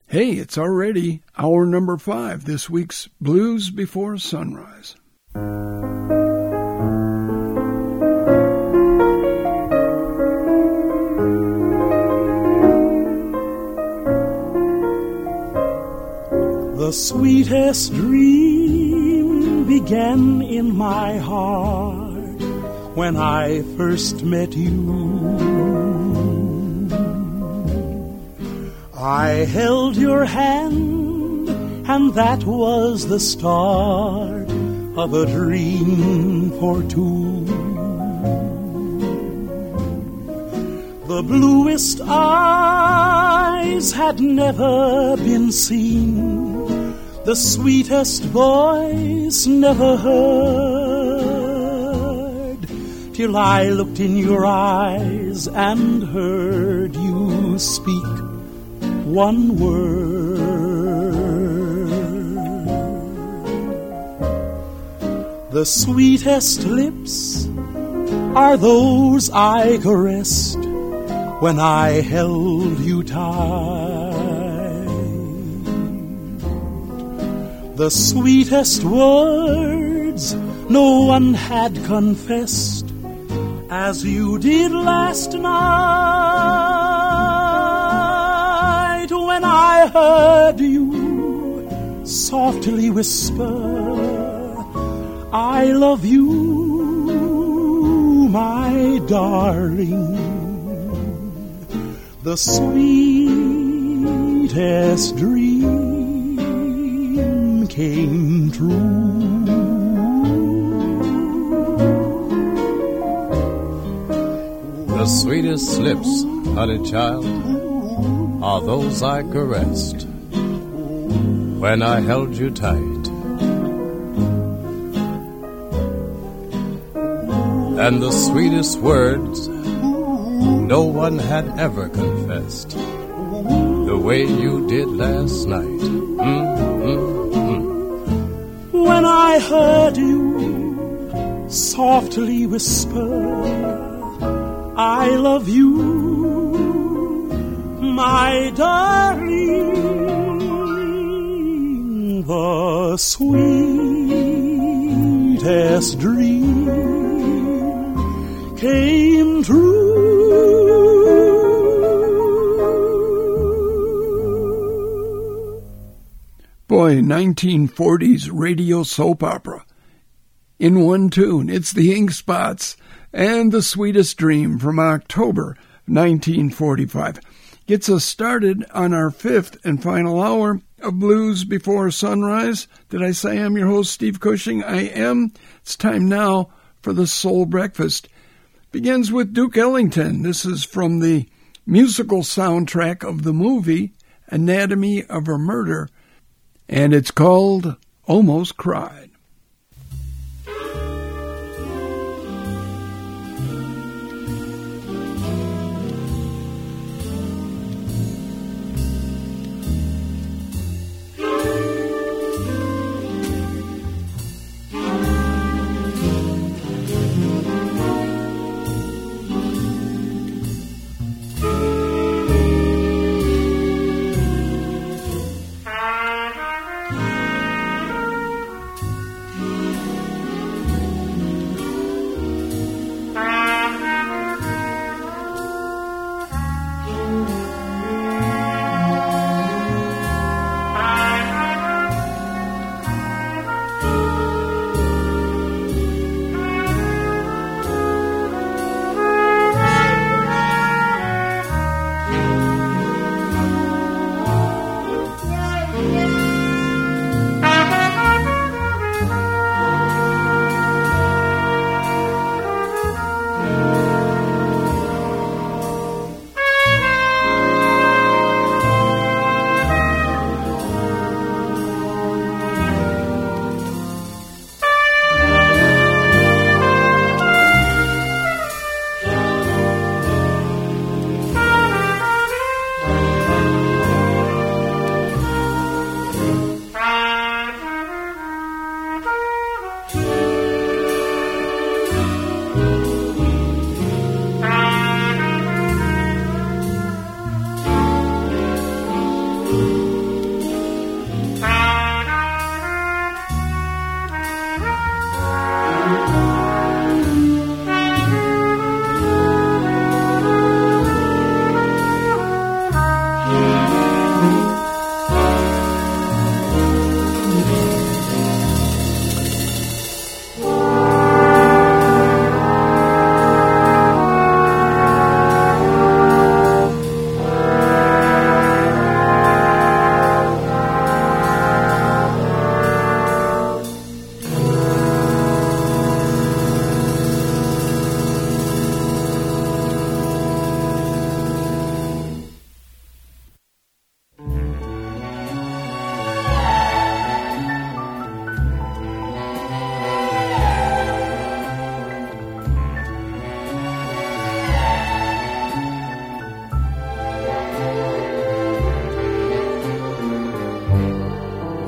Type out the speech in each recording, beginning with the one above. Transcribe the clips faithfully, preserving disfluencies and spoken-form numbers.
Hey, it's already hour number five, this week's Blues Before Sunrise. The sweetest dream began in my heart when I first met you. I held your hand, and that was the start of a dream for two. The bluest eyes had never been seen, the sweetest voice never heard, till I looked in your eyes and heard you speak one word. The sweetest lips are those I caressed when I held you tight. The sweetest words no one had confessed as you did last night, when I heard you softly whisper, I love you, my darling. The sweetest dream came true. The sweetest lips, honey child, are those I caressed when I held you tight. And the sweetest words no one had ever confessed the way you did last night. Mm, mm, mm. When I heard you softly whisper, I love you, my darling. The sweetest dream came true. Boy, nineteen forties radio soap opera. In one tune, it's the Ink Spots and The Sweetest Dream from October nineteen forty-five. Gets us started on our fifth and final hour of Blues Before Sunrise. Did I say I'm your host, Steve Cushing? I am. It's time now for the Soul Breakfast. Begins with Duke Ellington. This is from the musical soundtrack of the movie Anatomy of a Murder, and it's called Almost Cried.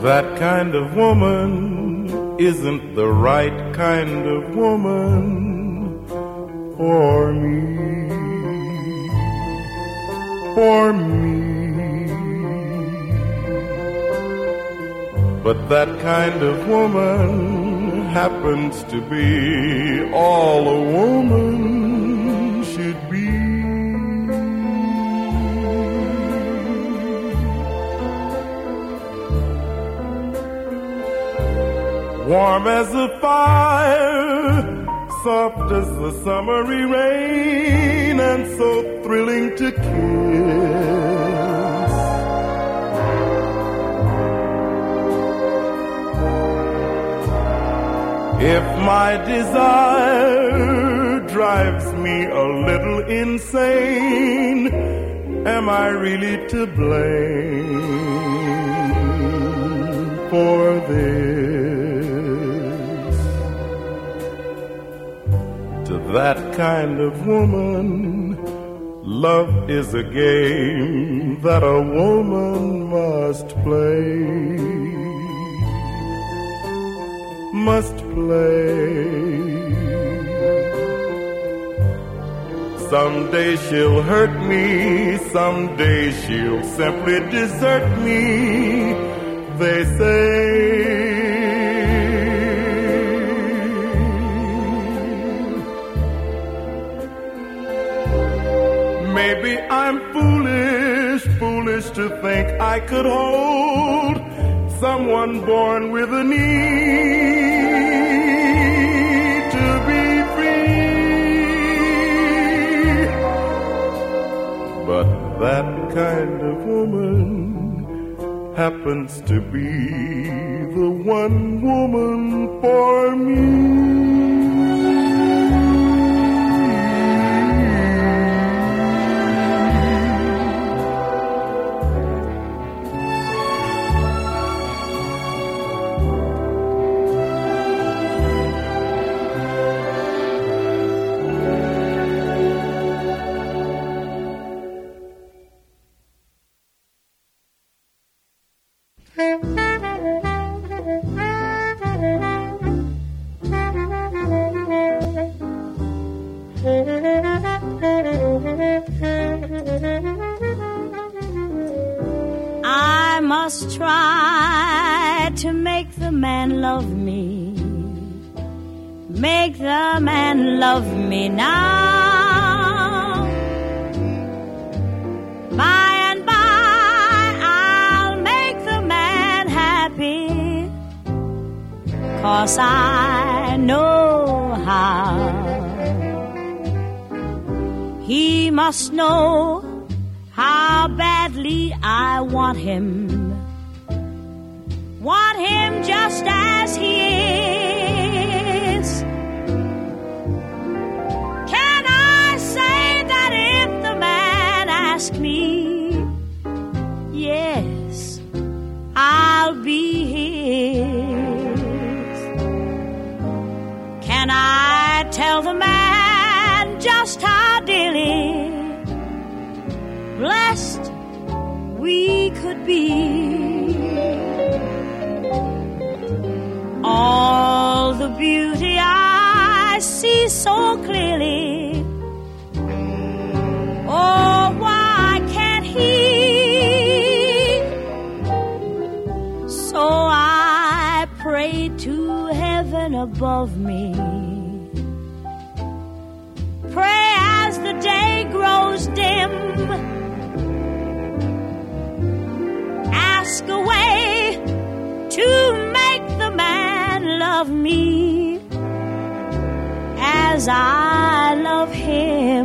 That kind of woman isn't the right kind of woman for me, for me. But that kind of woman happens to be all a woman should be. Warm as a fire, soft as the summery rain, and so thrilling to kiss. If my desire drives me a little insane, am I really to blame for this? To that kind of woman, love is a game that a woman must play, must play. Someday she'll hurt me, someday she'll simply desert me, they say. Maybe I'm foolish, foolish to think I could hold someone born with a need to be free. But that kind of woman happens to be the one woman for me. I must try to make the man love me, make the man love me now. By and by I'll make the man happy, 'cause I know how. He must know how badly I want him, want him just as he is. Can I say that if the man asks me, yes, I'll be his? Can I tell the man just how dearly blessed we could be? All the beauty I see so clearly, oh, why can't he? So I pray to heaven above me, pray as the day grows dim, ask a way to make the man love me as I love him.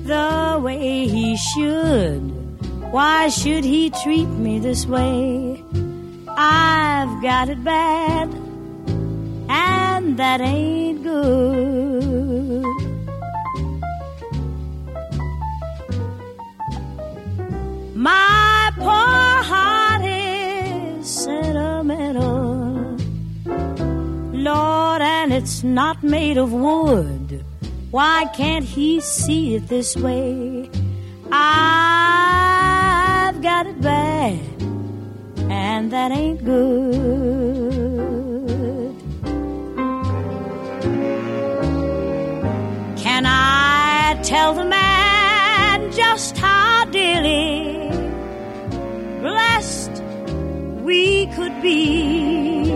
the way he should. Why should he treat me this way? I've got it bad, and that ain't good. My poor heart is sentimental, Lord, and it's not made of wood. Why can't he see it this way? I've got it bad, and that ain't good. Can I tell the man just how dearly blessed we could be?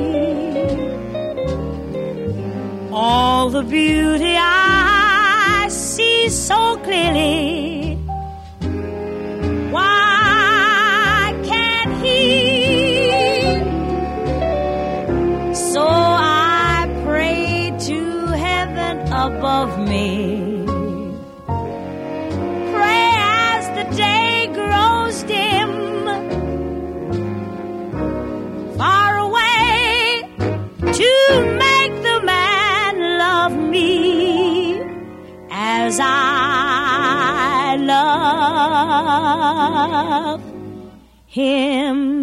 All the beauty I see so clearly, why can't he? So I pray to heaven above me, pray as the day grows dim, far away, to make the man love me as I love him.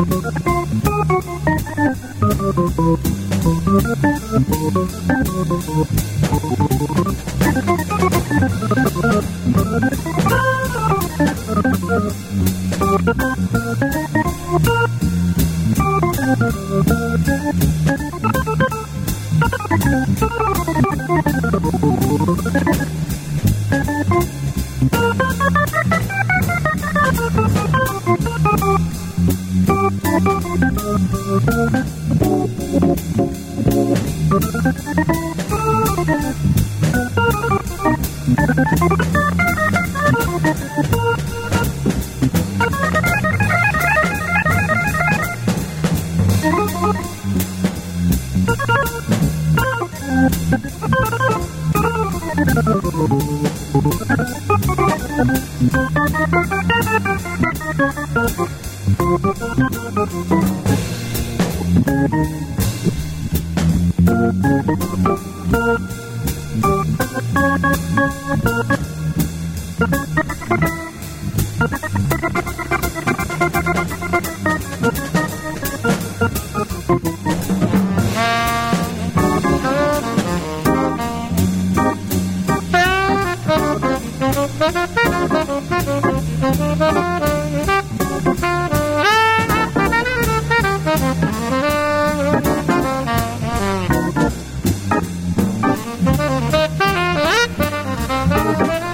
Thank you.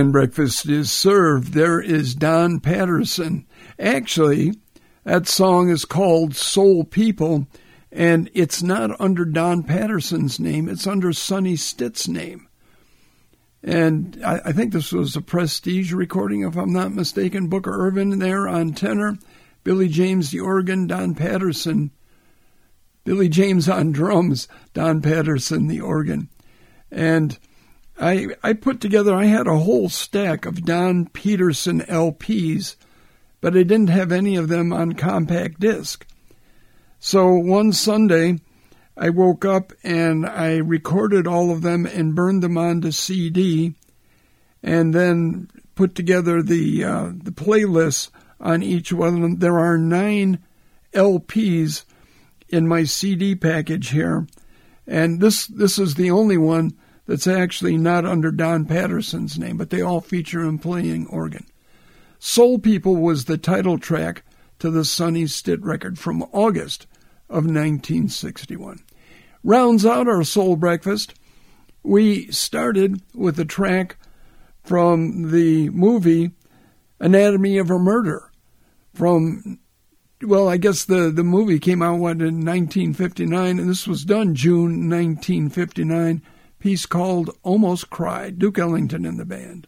when breakfast is served, there is Don Patterson. Actually, that song is called Soul People, and it's not under Don Patterson's name. It's under Sonny Stitt's name. And I, I think this was a Prestige recording, if I'm not mistaken. Booker Irvin there on tenor, Billy James the organ, Don Patterson, Billy James on drums, Don Patterson the organ. And I I put together, I had a whole stack of Don Peterson L Ps, but I didn't have any of them on compact disc. So one Sunday, I woke up and I recorded all of them and burned them onto C D, and then put together the uh, the playlists on each one of them. There are nine L Ps in my C D package here, and this this is the only one that's actually not under Don Patterson's name, but they all feature him playing organ. Soul People was the title track to the Sonny Stitt record from August of nineteen sixty-one. Rounds out our Soul Breakfast, we started with a track from the movie Anatomy of a Murder. From, well, I guess the, the movie came out what, in nineteen fifty-nine, and this was done June nineteen fifty-nine, piece called Almost Cried, Duke Ellington and the band.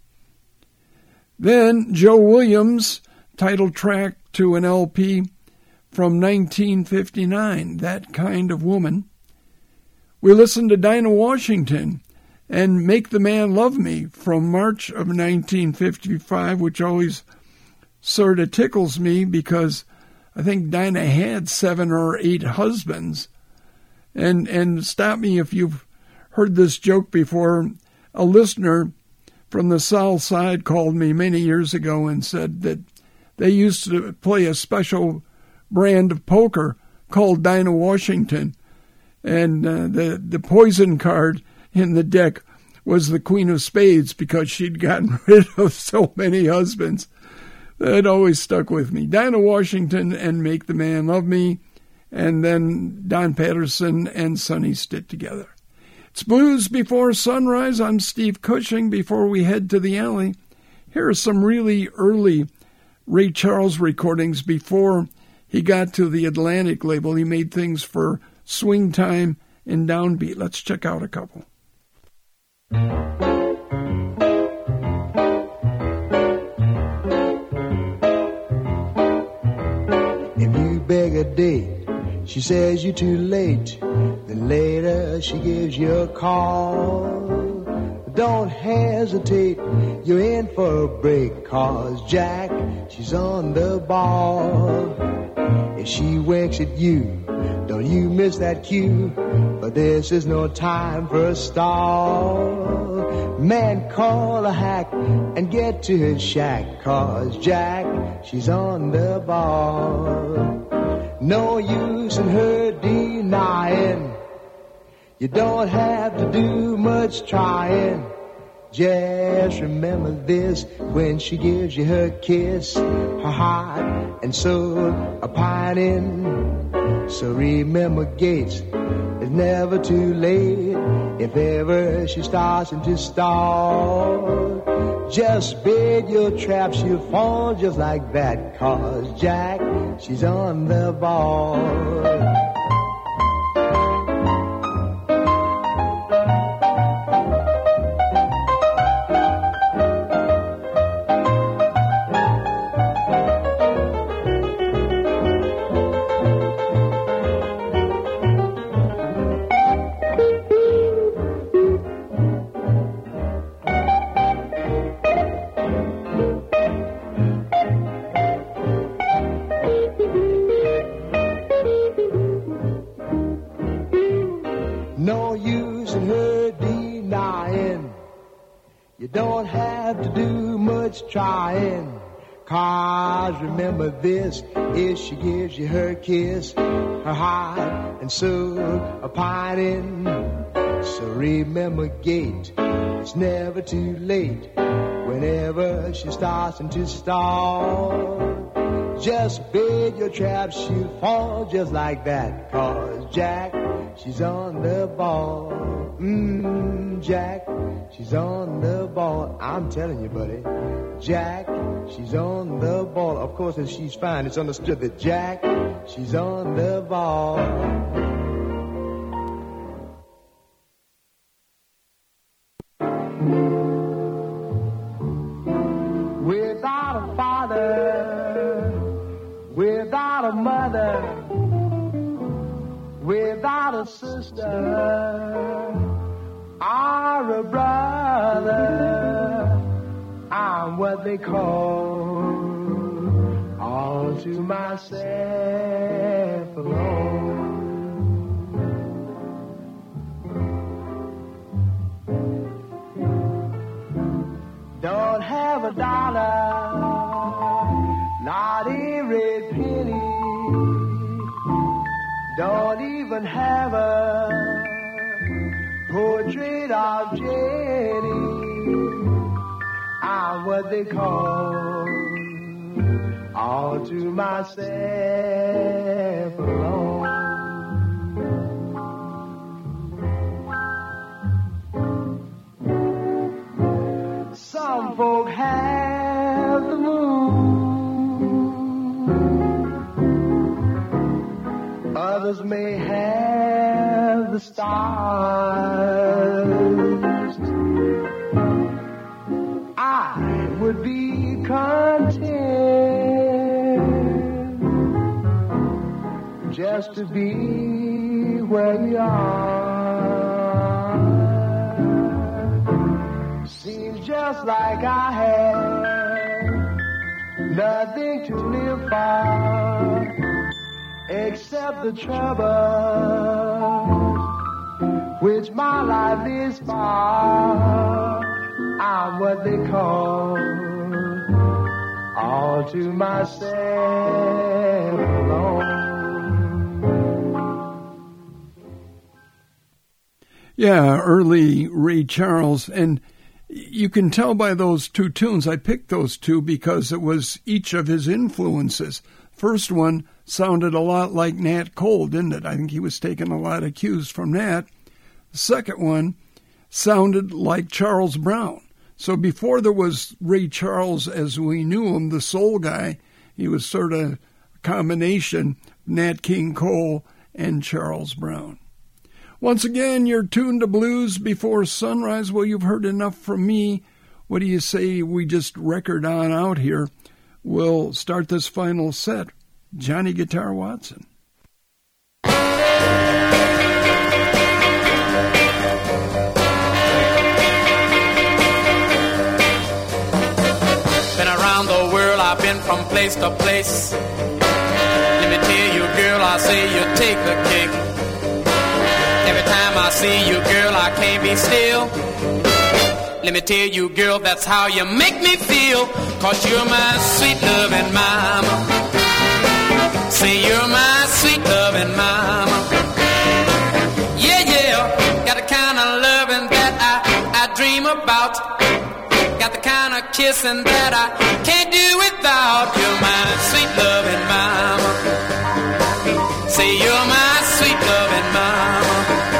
Then Joe Williams, title track to an L P from nineteen fifty-nine, That Kind of Woman. We listened to Dinah Washington and Make the Man Love Me from March of nineteen fifty-five, which always sort of tickles me because I think Dinah had seven or eight husbands. And, and stop me if you've heard this joke before. A listener from the South Side called me many years ago and said that they used to play a special brand of poker called Dinah Washington, and uh, the the poison card in the deck was the Queen of Spades because she'd gotten rid of so many husbands. That always stuck with me. Dinah Washington and Make the Man Love Me, and then Don Patterson and Sonny Stitt together. It's Blues Before Sunrise. I'm Steve Cushing. Before we head to the alley, here are some really early Ray Charles recordings before he got to the Atlantic label. He made things for Swing Time and Downbeat. Let's check out a couple. If you beg a date, she says you're too late. Then later she gives you a call. Don't hesitate, you're in for a break, 'cause Jack, she's on the ball. If she winks at you, don't you miss that cue, but this is no time for a stall. Man, call a hack and get to his shack, 'cause Jack, she's on the ball. No use in her denying, you don't have to do much trying. Just remember this, when she gives you her kiss, her heart and soul are pining. So remember, Gates, it's never too late. If ever she starts into stall, just bait your trap, she'll fall just like that, 'cause Jack, she's on the ball. Trying, 'cause remember this, if she gives you her kiss, her heart and soul are pining. So remember, Gate, it's never too late. Whenever she starts into stall, just bait your trap, she'll fall just like that, 'cause Jack, she's on the ball. Mmm, Jack, she's on the ball. I'm telling you, buddy, Jack, she's on the ball. Of course, if she's fine, it's understood that Jack, she's on the ball. Without a father, without a mother, without a sister or a brother, I'm what they call all to myself alone. Don't have a dollar, not a red penny. Don't even have a portrait of Jenny. I'm what they call all to myself alone. Some folk have the moon, others may have the stars. I would be content just to be where you are. Seems just like I had nothing to live for except the troubles which my life is for. I'm what they call all to myself alone. Yeah, early Ray Charles, and you can tell by those two tunes. I picked those two because it was each of his influences. First one sounded a lot like Nat Cole, didn't it? I think he was taking a lot of cues from Nat. The second one sounded like Charles Brown. So before there was Ray Charles as we knew him, the soul guy, he was sort of a combination Nat King Cole and Charles Brown. Once again, you're tuned to Blues Before Sunrise. Well, you've heard enough from me. What do you say we just record on out here? We'll start this final set. Johnny Guitar Watson. Been around the world, I've been from place to place. Let me tell you, girl, I say you take the cake. Every time I see you, girl, I can't be still. Let me tell you, girl, that's how you make me feel. Cause you're my sweet loving mama. Say you're my sweet loving mama. Yeah, yeah, got the kind of loving that I, I dream about. Got the kind of kissing that I can't do without. You're my sweet loving mama. Say you're my sweet loving mama.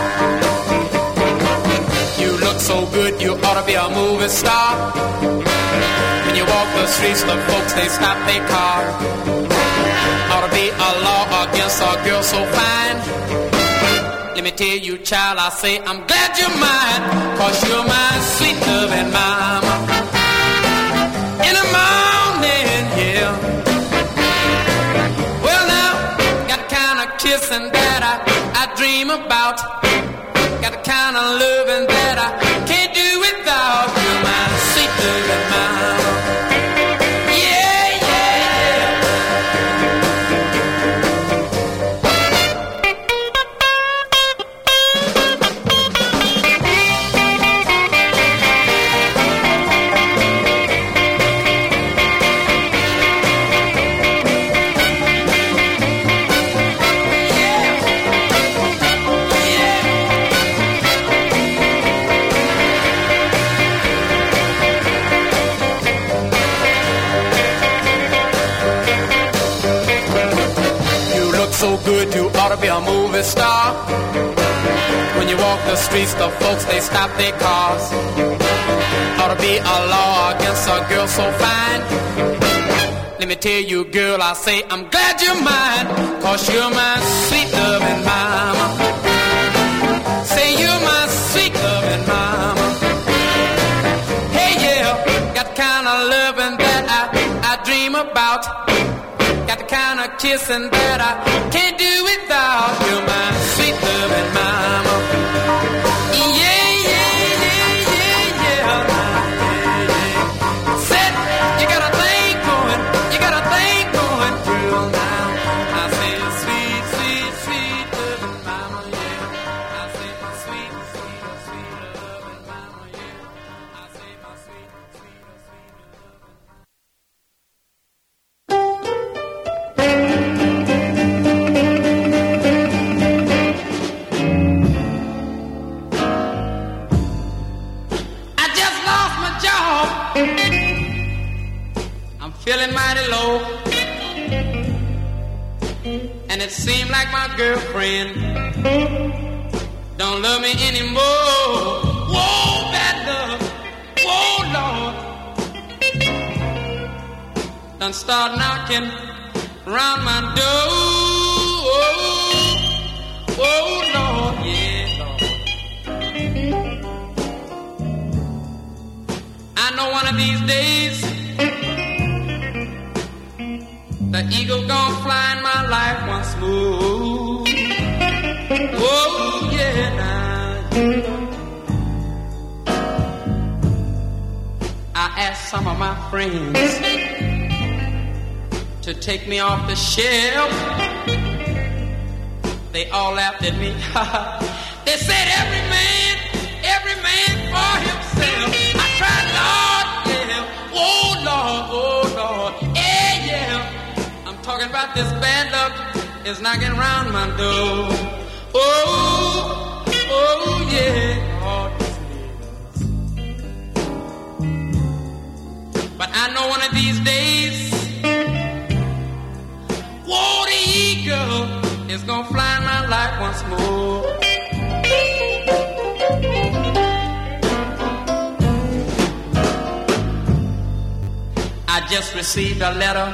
So good, you ought to be a movie star. When you walk the streets, the folks, they stop their car. Ought to be a law against a girl so fine. Let me tell you, child, I say I'm glad you're mine. Cause you're my sweet loving mama. In the morning, yeah. Well now, got the kind of kissing that I, I dream about. Got the kind of loving that I can't do without. You're my sweet loving mama. Yeah, so good, you ought to be a movie star. streets, the folks, they stop their cars. Ought to be a law against a girl so fine. Let me tell you, girl, I say I'm glad you're mine, 'cause you're my sweet loving mama. Say you're my sweet loving mama. Hey, yeah, got the kind of loving that I, I dream about. Got the kind of kissing that I can't do without. You're my sweet loving mama. Yeah, yeah, yeah, yeah, yeah. Said you got a thing going, you got a thing going, girl, now. I say sweet, sweet, sweet loving mama, yeah. I say my sweet, sweet, sweet loving mama, yeah. I say my sweet, sweet, sweet loving mama. I'm feeling mighty low, and it seemed like my girlfriend don't love me anymore. Whoa, bad love, whoa, Lord, done start knocking around my door. Whoa, Lord, yeah, Lord. I know one of these days the eagle gon' fly in my life once more. Oh yeah, now. I asked some of my friends to take me off the shelf. They all laughed at me. They said every man, every man for himself. I tried, Lord, yeah. Oh Lord, oh Lord, yeah, yeah. I'm talking about this bad luck is knocking around my door. Oh, oh yeah. Oh, but I know one of these days, whoa, the eagle is gonna fly in my life once more. I just received a letter.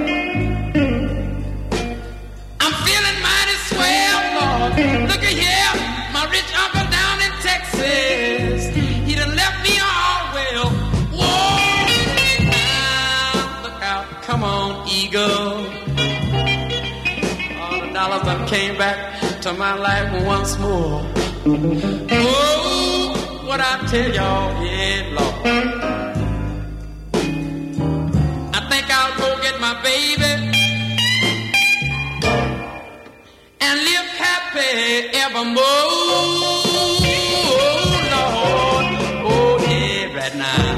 I'm feeling mighty swell, Lord. Look at here, my rich uncle down in Texas. He done left me all well. Whoa, now look out, come on, eagle. All the dollars done came back to my life once more. Oh, what I tell y'all, yeah, Lord. I think I'll go get my baby and live happy evermore. Oh, Lord, oh, yeah, right now.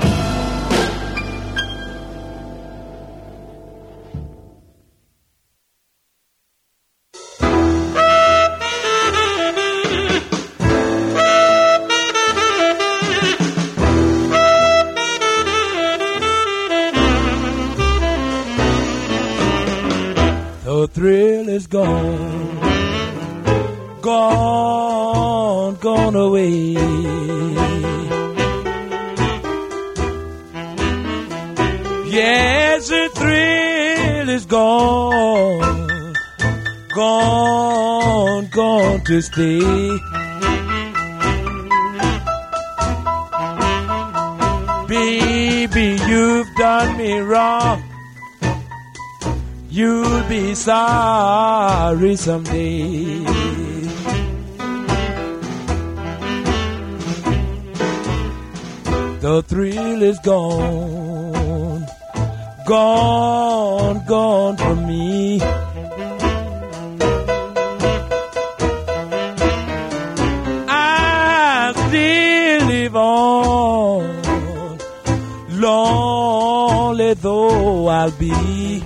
The thrill is gone, gone, gone away. Yes, the thrill is gone, gone, gone to stay. Baby, you've done me wrong. You'll be sorry someday. The thrill is gone, gone, gone from me. I still live on, lonely though I'll be.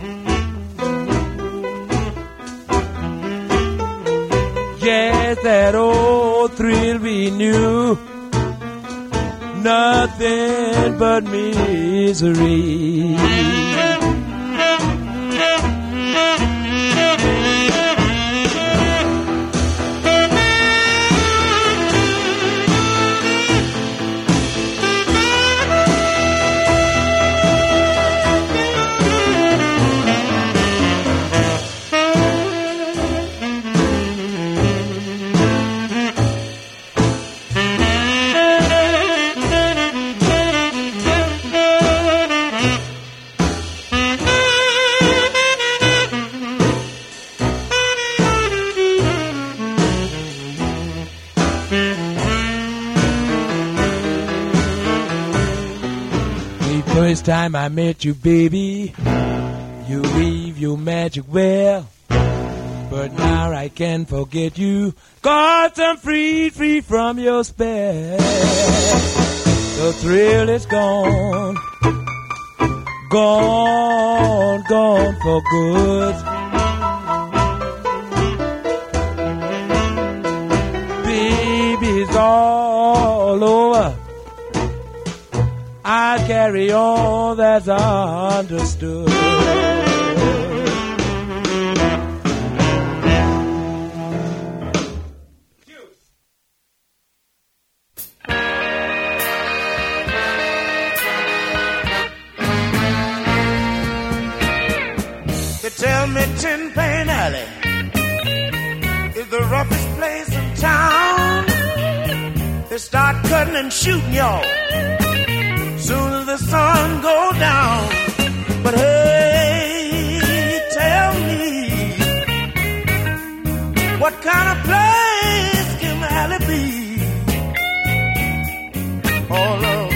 Yes, that old thrill we knew, nothing but misery. The first time I met you, baby, you weave your magic well. But now I can't forget you, 'cause I'm free, free from your spell. The thrill is gone, gone, gone for good. Baby's all over. I carry on, that's understood. They tell me Tin Pan Alley is the roughest place in town. They start cutting and shooting y'all soon as the sun go down. But hey, tell me, what kind of place can Alley be? Oh Lord,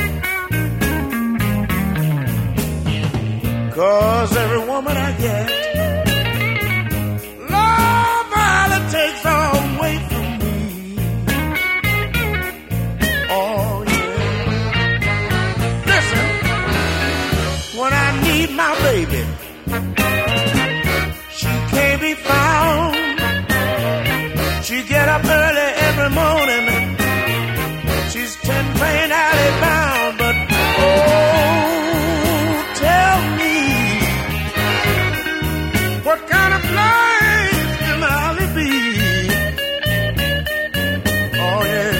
'cause every woman I get, Lord, Alley takes away from me. Oh when I need my baby, she can't be found. She get up early every morning, she's Tin Pan Alley bound. But oh, tell me, what kind of place can Alley be? Oh yeah.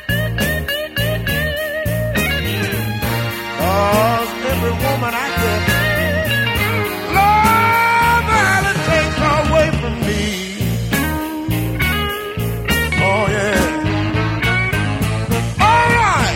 Oh, every woman I get, Lord, Alley takes her away from me. Oh, yeah. All right.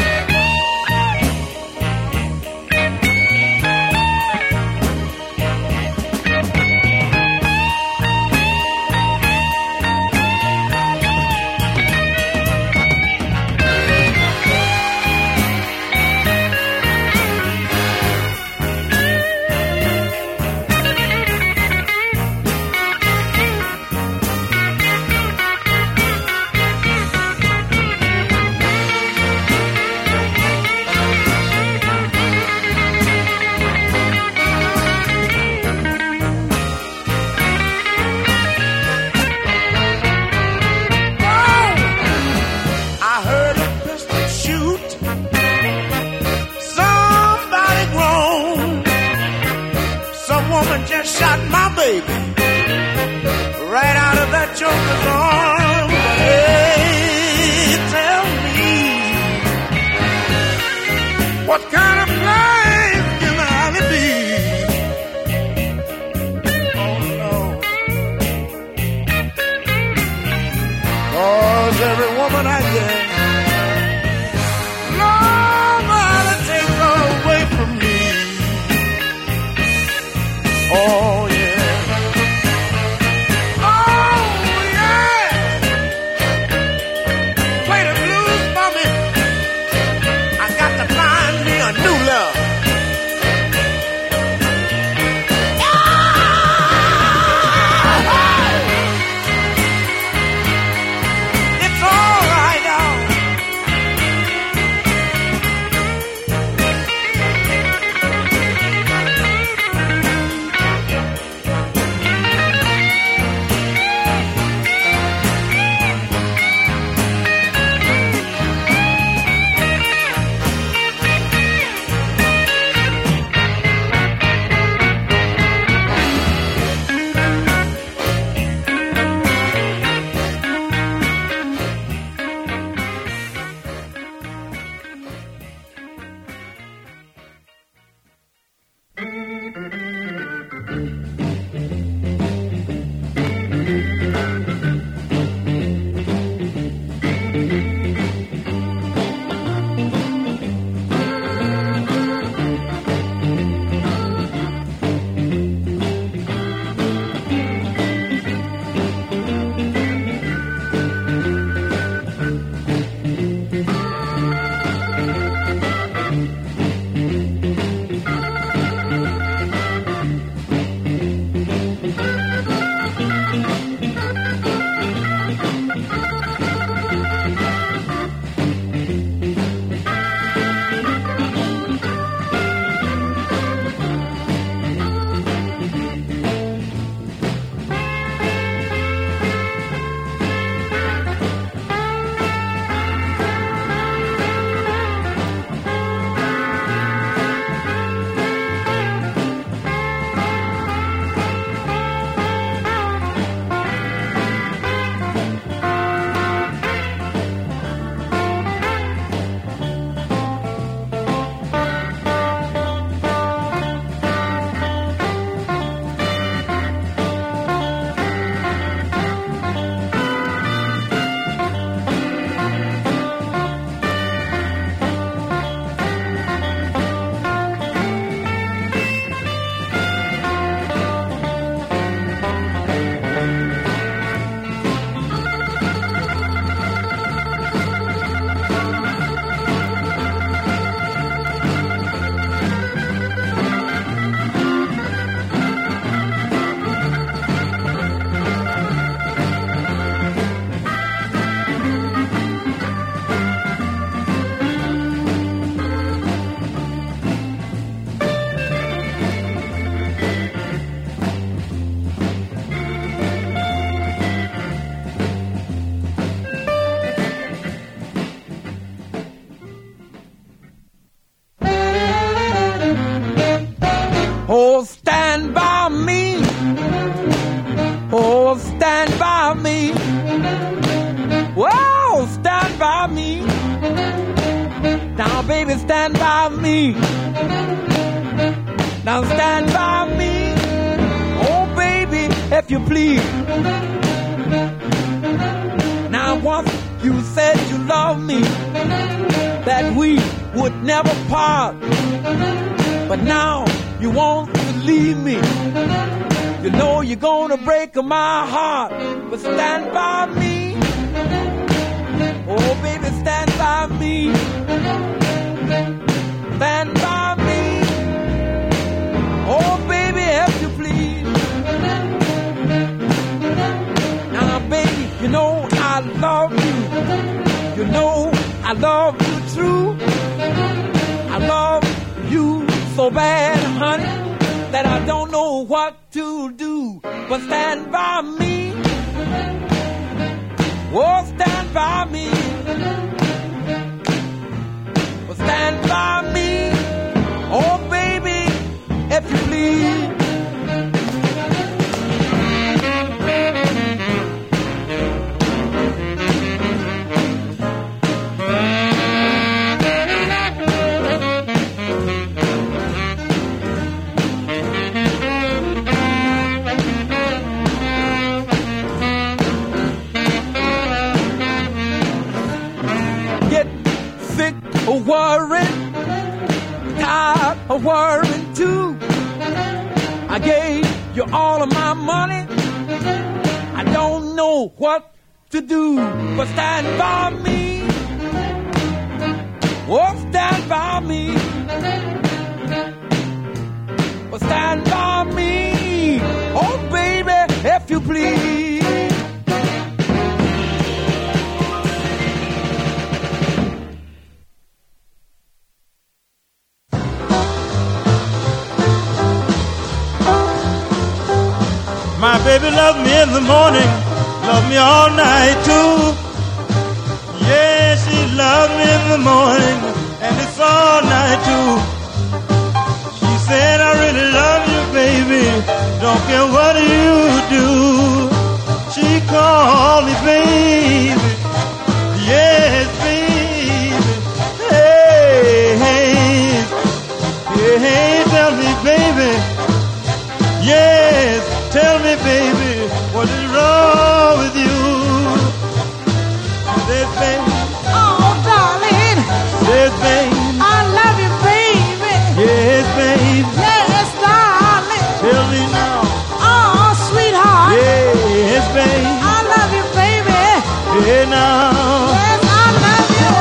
Shot my baby right out of that joker's arm. But hey, tell me, what kind of place can Alley be? Oh no, 'cause every woman I get, Lord, Alley takes her away from me. Oh yeah, oh yeah. Play the blues for me. I got to find me a new love. It's all right, y'all. me. Now stand by me, oh baby, if you please. Now once you said you love me, that we would never part. But now you want to leave me. You know you're gonna break my heart. But stand by me, oh baby, stand by me. Stand by me, oh baby, if you please. Now baby, you know I love you. You know I love you true. I love you so bad, honey, that I don't know what to do. But stand by me, oh stand by me. But stand by me, oh baby, if you please. Worrying, tired of worrying too. I gave you all of my money. I don't know what to do. But stand by me, oh stand by me. But stand by me, oh baby, if you please. My baby loved me in the morning, loved me all night too. Yeah, she loved me in the morning, and it's all night too. She said, I really love you, baby, don't care what you do. She called me baby, yes, baby. Hey, hey, hey, hey, tell me, baby, yes. Tell me, baby, what is wrong with you? Says, baby. Oh, darling. Says, baby. I love you, baby. Yes, baby. Yes, darling. Tell me now. Oh, sweetheart. Yes, baby. I love you, baby. Yeah, now. Yes, I love you.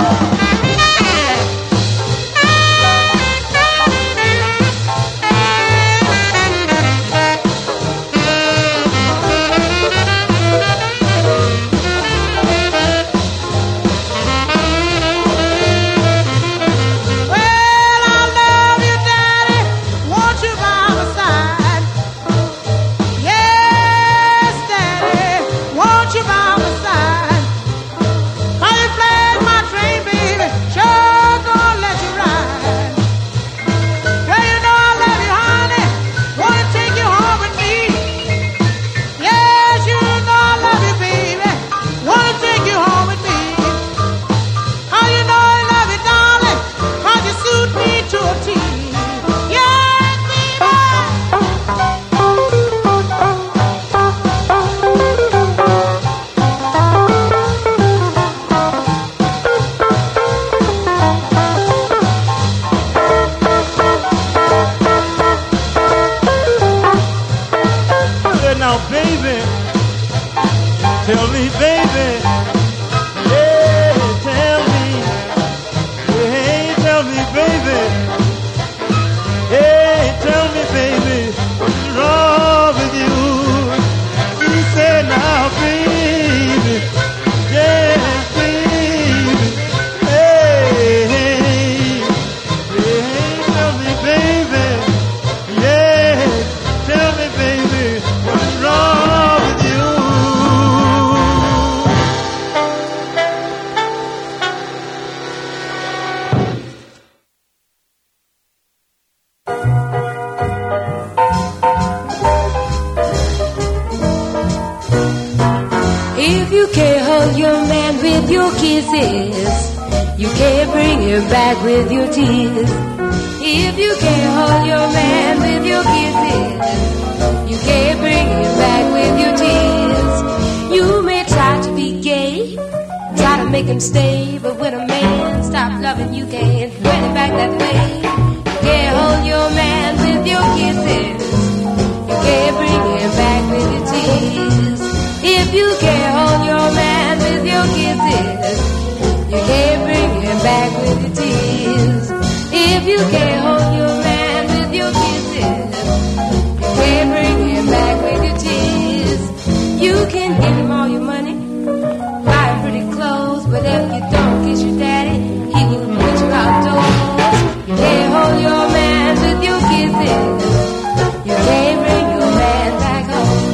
kisses. You can't bring him back with your tears. If you can't hold your man with your kisses, you can't bring him back with your tears. You may try to be gay, try to make him stay, but when a man stops loving you, can't bring him back that way. You can't hold your man with your kisses, you can't bring him back with your tears. If you can't hold your man with your kisses, you can't bring him back with your tears. If you can't hold your man with your kisses, you can't bring him back with your tears. You can give him all your money, buy him pretty clothes, but if you don't kiss your daddy, he will put you outdoors. You can't hold your man with your kisses, you can't bring your man back home.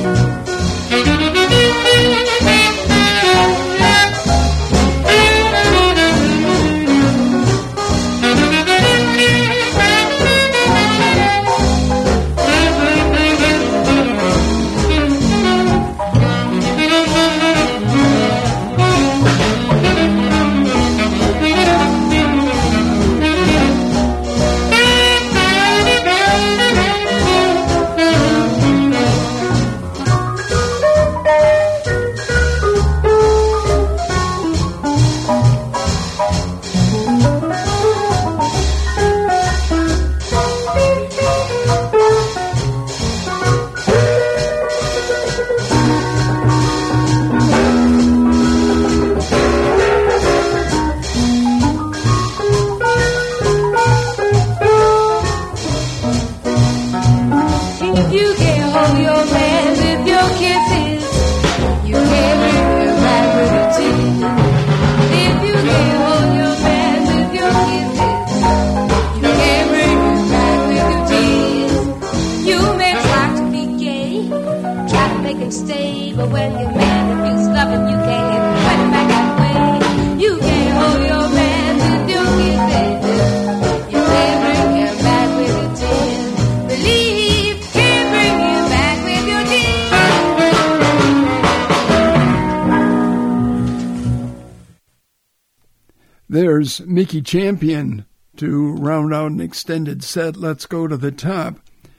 There's Mickey Champion to round out an extended set. Let's go to the top.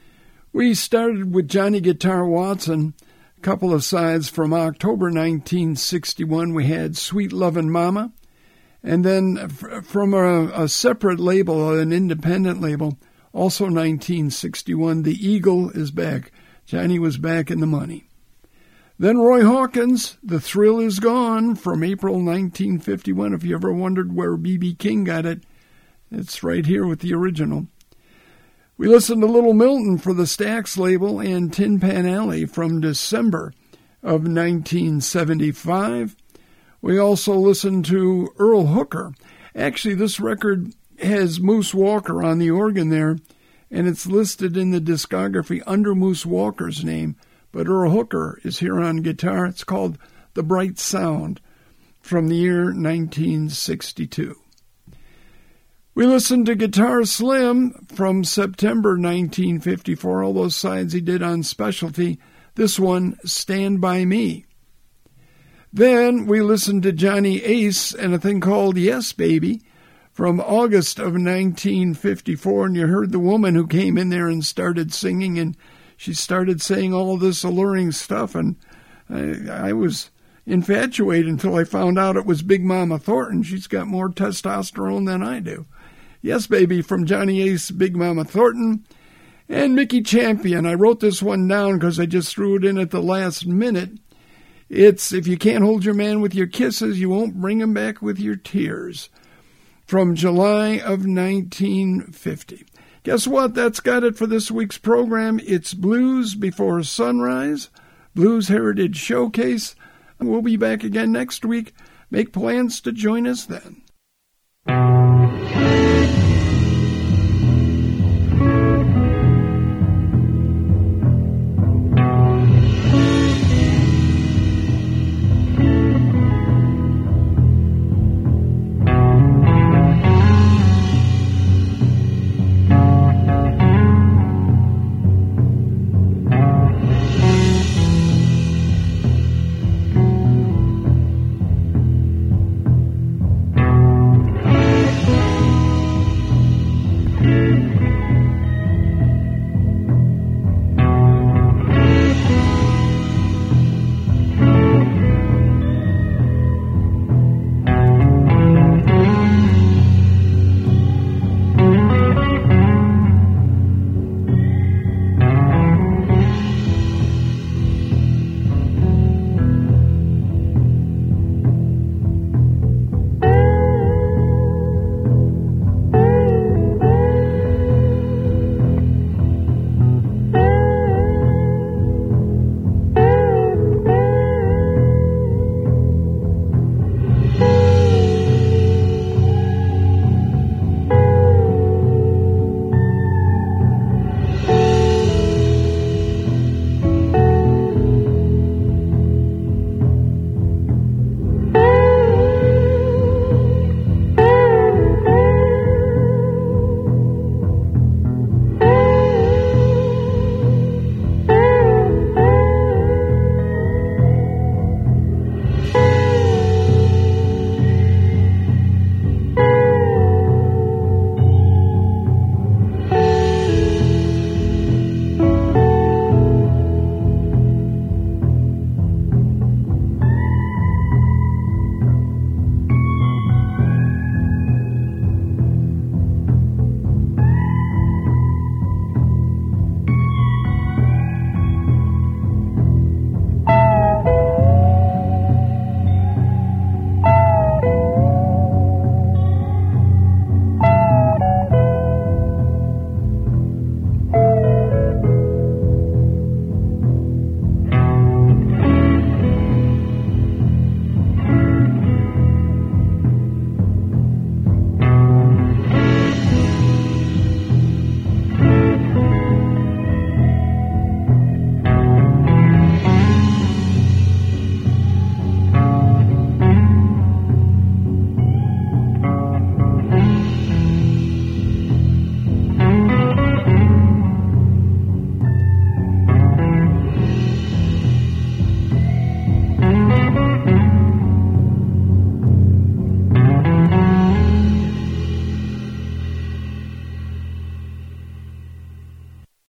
We started with Johnny Guitar Watson. A couple of sides from October nineteen sixty-one. We had Sweet Lovin' Mama. And then from a, a separate label, an independent label, also nineteen sixty-one, The Eagle is Back. Johnny was back in the money. Then Roy Hawkins, The Thrill Is Gone, from April nineteen fifty-one. If you ever wondered where B B King got it, it's right here with the original. We listened to Little Milton for the Stax label and Tin Pan Alley from December of nineteen seventy-five. We also listened to Earl Hooker. Actually, this record has Moose Walker on the organ there, and it's listed in the discography under Moose Walker's name. But Earl Hooker is here on guitar. It's called The Bright Sound from the year nineteen sixty-two. We listened to Guitar Slim from September nineteen fifty-four, all those sides he did on Specialty. This one, Stand By Me. Then we listened to Johnny Ace and a thing called Yes Baby from August of nineteen fifty-four, and you heard the woman who came in there and started singing, and she started saying all this alluring stuff, and I, I was infatuated until I found out it was Big Mama Thornton. She's got more testosterone than I do. Yes Baby from Johnny Ace, Big Mama Thornton. And Mickey Champion. I wrote this one down because I just threw it in at the last minute. It's If You Can't Hold Your Man With Your Kisses, You Won't Bring Him Back With Your Tears, from July of nineteen fifty. Guess what? That's got it for this week's program. It's Blues Before Sunrise, Blues Heritage Showcase. We'll be back again next week. Make plans to join us then.